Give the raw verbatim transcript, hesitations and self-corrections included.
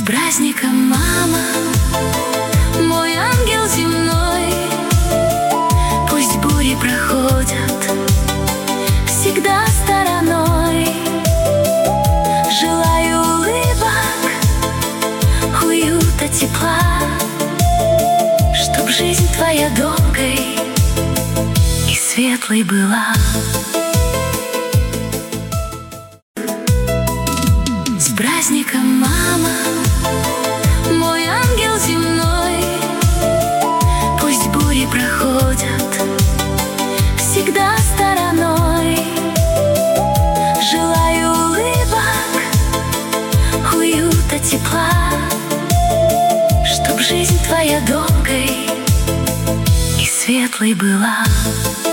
праздником, мама, мой ангел земной. Пусть бури проходят всегда стороной. Желаю улыбок, уюта, тепла, чтоб жизнь твоя долгой и светлой была. С праздником, мама, мой ангел земной. Пусть бури проходят всегда стороной. Желаю улыбок, уюта, тепла, чтоб жизнь твоя долгой и светлой была.